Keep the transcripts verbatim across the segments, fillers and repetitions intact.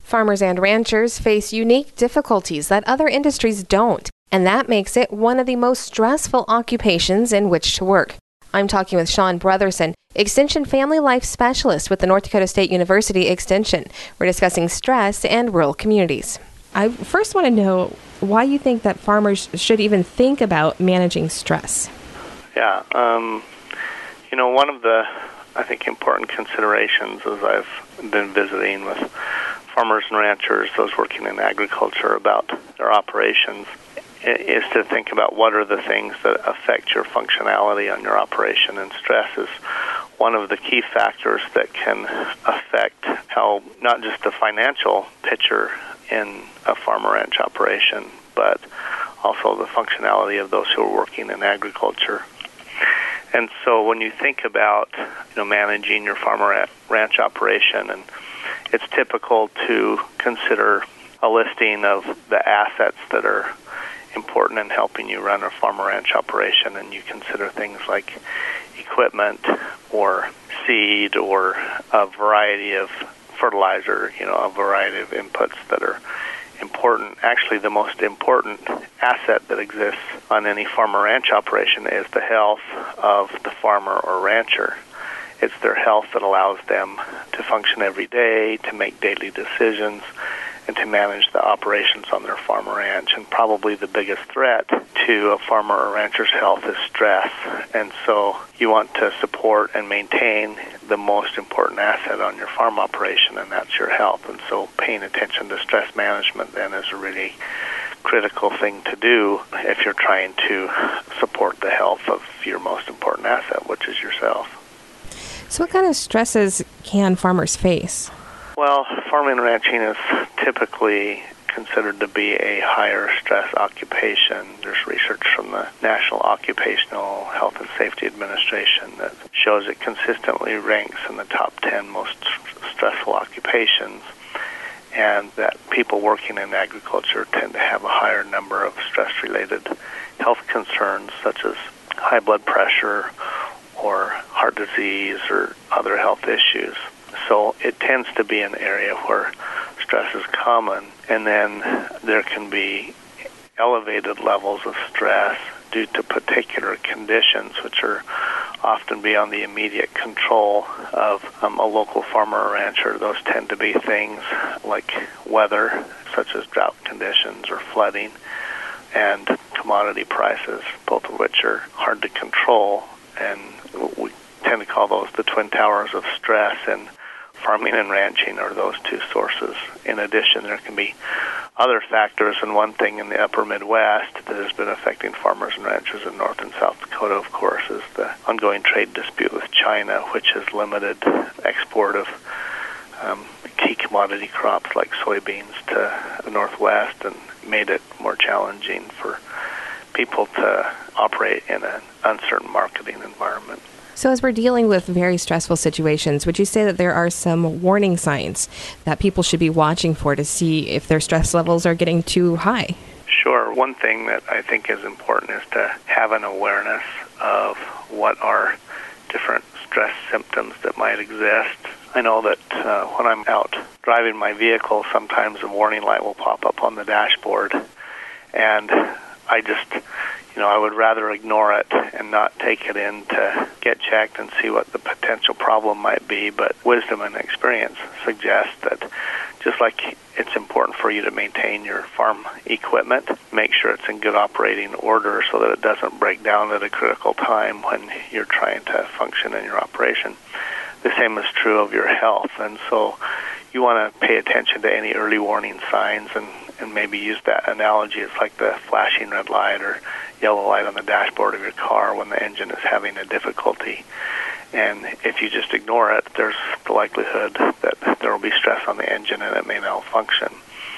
Farmers and ranchers face unique difficulties that other industries don't, and that makes it one of the most stressful occupations in which to work. I'm talking with Sean Brotherson, Extension Family Life Specialist with the North Dakota State University Extension. We're discussing stress and rural communities. I first want to know why you think that farmers should even think about managing stress. Yeah, um, you know, one of the, I think, important considerations as I've been visiting with farmers and ranchers, those working in agriculture, about their operations, is to think about what are the things that affect your functionality on your operation. And stress is one of the key factors that can affect how not just the financial picture in a farm or ranch operation, but also the functionality of those who are working in agriculture. And so when you think about, you know, managing your farm or ranch operation, and it's typical to consider a listing of the assets that are important in helping you run a farm or ranch operation, and you consider things like equipment or seed or a variety of fertilizer, you know, a variety of inputs that are important. Actually, the most important asset that exists on any farm or ranch operation is the health of the farmer or rancher. It's their health that allows them to function every day, to make daily decisions, and to manage the operations on their farm or ranch. And probably the biggest threat to a farmer or rancher's health is stress. And so you want to support and maintain the most important asset on your farm operation, and that's your health. And so paying attention to stress management then is a really critical thing to do if you're trying to support the health of your most important asset, which is yourself. So what kind of stresses can farmers face? Well, farming and ranching is typically considered to be a higher stress occupation. There's research from the National Occupational Health and Safety Administration that shows it consistently ranks in the top ten most stressful occupations, and that people working in agriculture tend to have a higher number of stress-related health concerns, such as high blood pressure or heart disease or other health issues. So it tends to be an area where stress is common, and then there can be elevated levels of stress due to particular conditions, which are often beyond the immediate control of um, a local farmer or rancher. Those tend to be things like weather, such as drought conditions or flooding, and commodity prices, both of which are hard to control, and we tend to call those the twin towers of stress, and farming and ranching are those two sources. In addition, there can be other factors, and one thing in the upper Midwest that has been affecting farmers and ranchers in North and South Dakota, of course, is the ongoing trade dispute with China, which has limited export of um, key commodity crops like soybeans to the Northwest and made it more challenging for people to operate in an uncertain marketing environment. So as we're dealing with very stressful situations, would you say that there are some warning signs that people should be watching for to see if their stress levels are getting too high? Sure. One thing that I think is important is to have an awareness of what are different stress symptoms that might exist. I know that uh, when I'm out driving my vehicle, sometimes a warning light will pop up on the dashboard, and I just, you know, I would rather ignore it and not take it in to get checked and see what the potential problem might be. But wisdom and experience suggest that just like it's important for you to maintain your farm equipment, make sure it's in good operating order so that it doesn't break down at a critical time when you're trying to function in your operation. The same is true of your health. And so you want to pay attention to any early warning signs and, and maybe use that analogy. It's like the flashing red light or yellow light on the dashboard of your car when the engine is having a difficulty. And if you just ignore it, there's the likelihood that there will be stress on the engine and it may malfunction.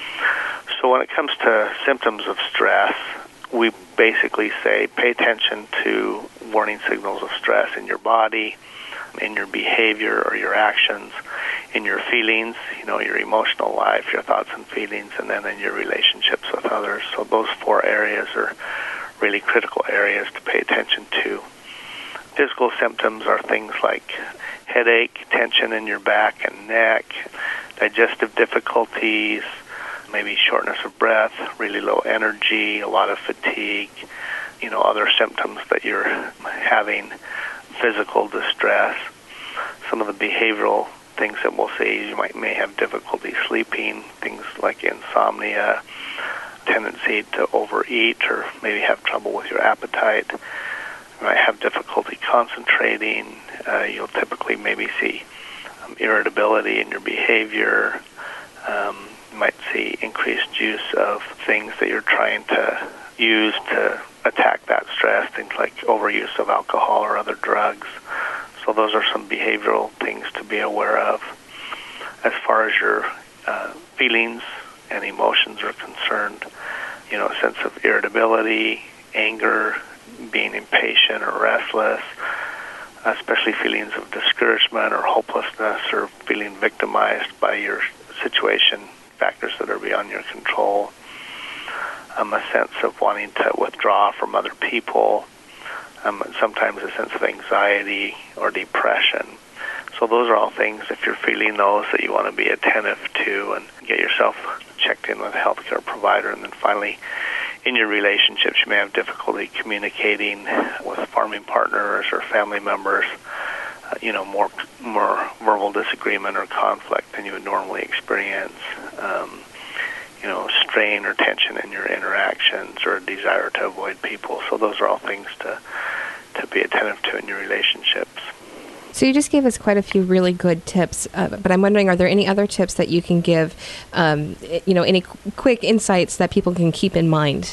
So when it comes to symptoms of stress, we basically say pay attention to warning signals of stress in your body, in your behavior or your actions, in your feelings, you know, your emotional life, your thoughts and feelings, and then in your relationships with others. So those four areas are really critical areas to pay attention to. Physical symptoms are things like headache, tension in your back and neck, digestive difficulties, maybe shortness of breath, really low energy, a lot of fatigue, you know, other symptoms that you're having, physical distress. Some of the behavioral things that we'll see, you might may have difficulty sleeping, things like insomnia, tendency to overeat, or maybe have trouble with your appetite. You might have difficulty concentrating. Uh, you'll typically maybe see um, irritability in your behavior. Um, you might see increased use of things that you're trying to use to attack that stress, things like overuse of alcohol or other drugs. So those are some behavioral things to be aware of. As far as your uh, feelings and emotions are concerned, you know, a sense of irritability, anger, being impatient or restless, especially feelings of discouragement or hopelessness or feeling victimized by your situation, factors that are beyond your control. Um, a sense of wanting to withdraw from other people, um, sometimes a sense of anxiety or depression. So those are all things, if you're feeling those, that you want to be attentive to and get yourself checked in with a healthcare provider. And then finally, in your relationships, you may have difficulty communicating with farming partners or family members, uh, you know, more more verbal disagreement or conflict than you would normally experience. Um, you know, strain or tension in your interactions or a desire to avoid people. So those are all things to to be attentive to in your relationships. So you just gave us quite a few really good tips, uh, but I'm wondering, are there any other tips that you can give, um, you know, any qu- quick insights that people can keep in mind?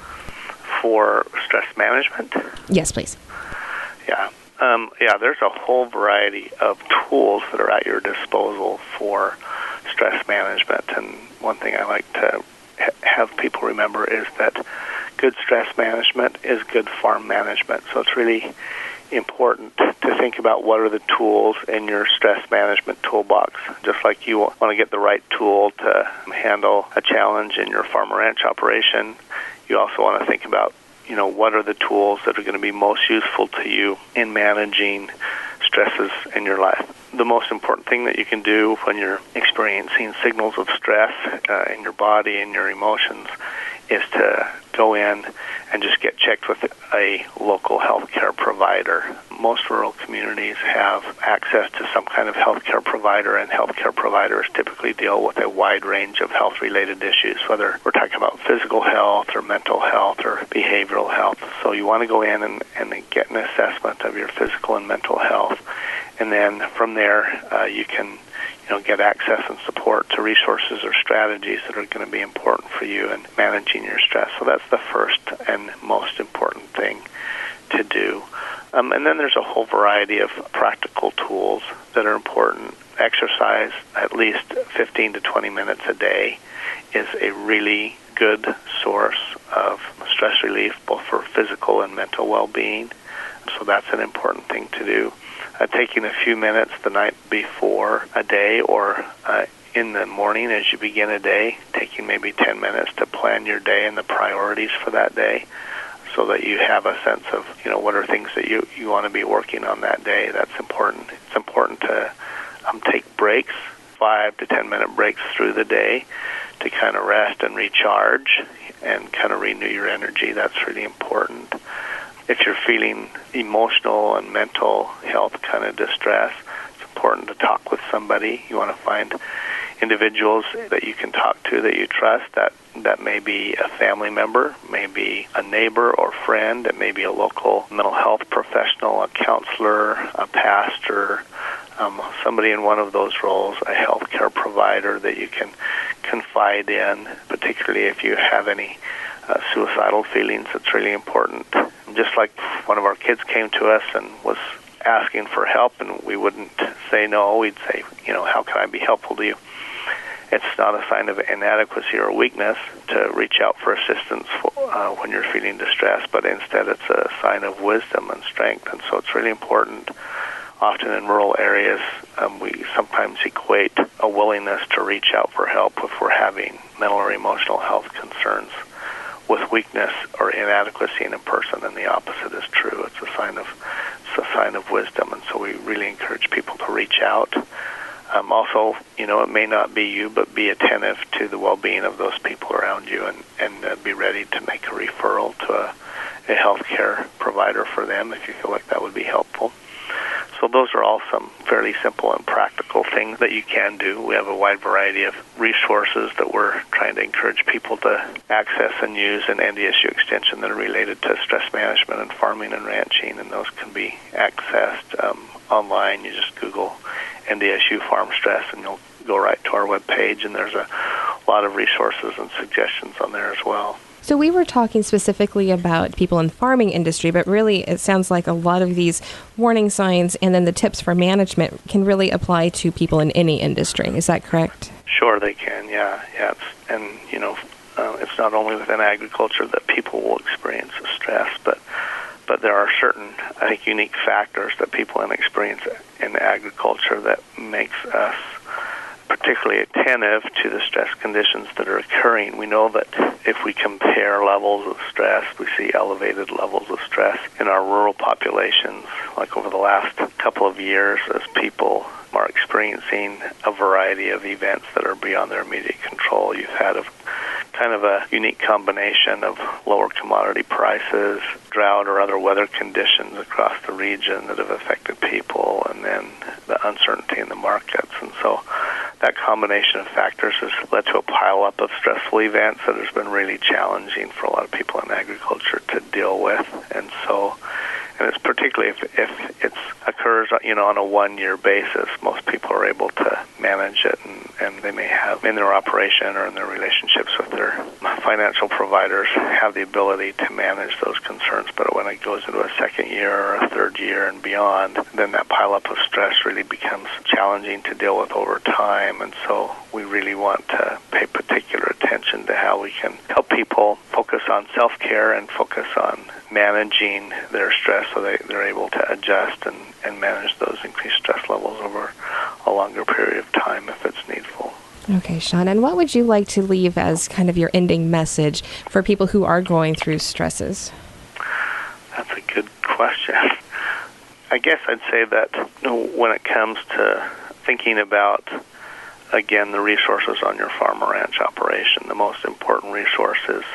For stress management? Yes, please. Yeah. Um, yeah, there's a whole variety of tools that are at your disposal for stress management. And one thing I like to ha- have people remember is that good stress management is good farm management. So it's really important to think about what are the tools in your stress management toolbox. Just like you want to get the right tool to handle a challenge in your farm or ranch operation, you also want to think about, you know, what are the tools that are going to be most useful to you in managing stresses in your life. The most important thing that you can do when you're experiencing signals of stress uh, in your body and your emotions is to go in and just get checked with a local healthcare provider. Most rural communities have access to some kind of healthcare provider, and healthcare providers typically deal with a wide range of health-related issues, whether we're talking about physical health or mental health or behavioral health. So you want to go in and, and get an assessment of your physical and mental health, and then from there uh, you can you know, get access and support to resources or strategies that are going to be important for you in managing your stress. So that's the first and most important thing to do. Um, and then there's a whole variety of practical tools that are important. Exercise at least fifteen to twenty minutes a day is a really good source of stress relief, both for physical and mental well-being. So that's an important thing to do. Uh, taking a few minutes the night before a day or uh, in the morning as you begin a day, taking maybe ten minutes to plan your day and the priorities for that day so that you have a sense of, you know, what are things that you, you want to be working on that day. That's important. It's important to um, take breaks, five to ten minute breaks through the day to kind of rest and recharge and kind of renew your energy. That's really important. If you're feeling emotional and mental health kind of distress, it's important to talk with somebody. You want to find individuals that you can talk to that you trust. That that may be a family member, maybe a neighbor or friend, it may be a local mental health professional, a counselor, a pastor, um, somebody in one of those roles, a healthcare provider that you can confide in, particularly if you have any uh, suicidal feelings. It's really important. Just like one of our kids came to us and was asking for help, and we wouldn't say no. We'd say, you know, how can I be helpful to you? It's not a sign of inadequacy or weakness to reach out for assistance uh, when you're feeling distressed, but instead it's a sign of wisdom and strength. And so it's really important. Often in rural areas, um, we sometimes equate a willingness to reach out for help if we're having mental or emotional health concerns with weakness or inadequacy in a person, and the opposite is true. It's a sign of it's a sign of wisdom, and so we really encourage people to reach out. Um, also, you know, it may not be you, but be attentive to the well-being of those people around you, and, and uh, be ready to make a referral to a, a healthcare provider for them if you feel like that would be helpful. So those are all some fairly simple and practical things that you can do. We have a wide variety of resources that we're trying to encourage people to access and use in N D S U Extension that are related to stress management and farming and ranching, and those can be accessed um, online. You just Google N D S U Farm Stress, and you'll go right to our webpage, and there's a lot of resources and suggestions on there as well. So we were talking specifically about people in the farming industry, but really it sounds like a lot of these warning signs and then the tips for management can really apply to people in any industry. Is that correct? Sure, they can, yeah. yeah. It's, and, you know, uh, it's not only within agriculture that people will experience stress, but but there are certain, I think, unique factors that people experience in agriculture that makes us particularly attentive to the stress conditions that are occurring. We know that if we compare levels of stress, we see elevated levels of stress in our rural populations, like over the last couple of years, as people are experiencing a variety of events that are beyond their immediate control. You've had a kind of a unique combination of lower commodity prices, drought or other weather conditions across the region that have affected people, and then the uncertainty in the markets. And so that combination of factors has led to a pileup of stressful events that has been really challenging for a lot of people in agriculture to deal with. And so, and it's particularly if, if it occurs, you know, on a one-year basis, most people are able to manage it, and, and they may have in their operation or in their relationships with their financial providers have the ability to manage those concerns. But when it goes into a second year or a third year and beyond, then that pileup of stress really becomes challenging to deal with over time. And so we really want to pay particular attention to how we can help people focus on self-care and focus on managing their stress so they, they're able to adjust and, and manage those increased stress levels over a longer period of time if it's needful. Okay, Sean, and what would you like to leave as kind of your ending message for people who are going through stresses? That's a good question. I guess I'd say that, you know, when it comes to thinking about, again, the resources on your farm or ranch operation, the most important resource is,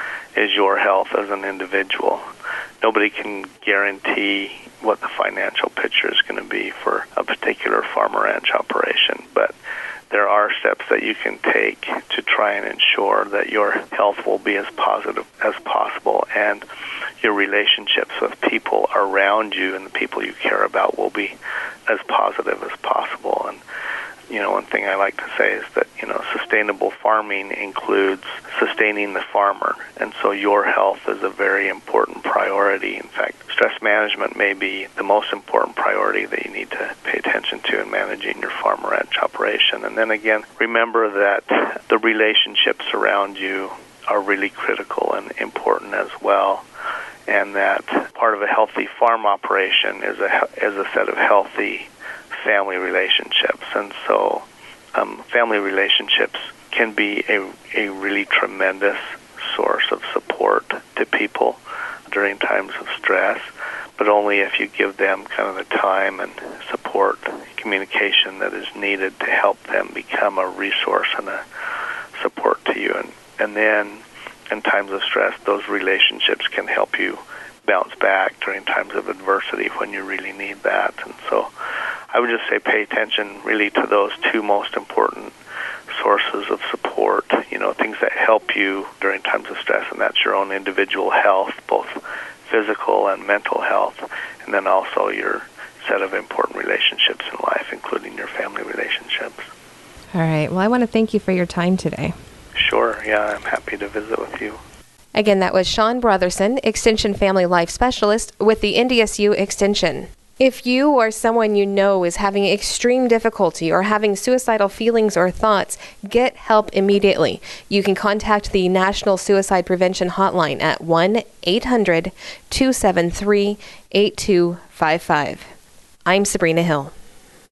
is your health as an individual. Nobody can guarantee what the financial picture is going to be for a particular farm or ranch operation, but there are steps that you can take to try and ensure that your health will be as positive as possible, and your relationships with people around you and the people you care about will be as positive as possible. And, you know, one thing I like to say is that, you know, sustainable farming includes sustaining the farmer, and so your health is a very important priority. In fact, stress management may be the most important priority that you need to pay attention to in managing your farm or ranch operation. And then again, remember that the relationships around you are really critical and important as well, and that part of a healthy farm operation is a, is a set of healthy family relationships. And so um, family relationships can be a, a really tremendous source of support to people during times of stress, but only if you give them kind of the time and support, communication that is needed to help them become a resource and a support to you. And, and then in times of stress, those relationships can help you bounce back during times of adversity when you really need that. And so I would just say pay attention really to those two most important sources of support, you know, things that help you during times of stress, and that's your own individual health, both physical and mental health, and then also your set of important relationships in life, including your family relationships. All right. Well, I want to thank you for your time today. Sure. Yeah, I'm happy to visit with you. Again, that was Sean Brotherson, Extension Family Life Specialist with the N D S U Extension. If you or someone you know is having extreme difficulty or having suicidal feelings or thoughts, get help immediately. You can contact the National Suicide Prevention Hotline at one eight hundred two seven three eight two five five. I'm Sabrina Hill.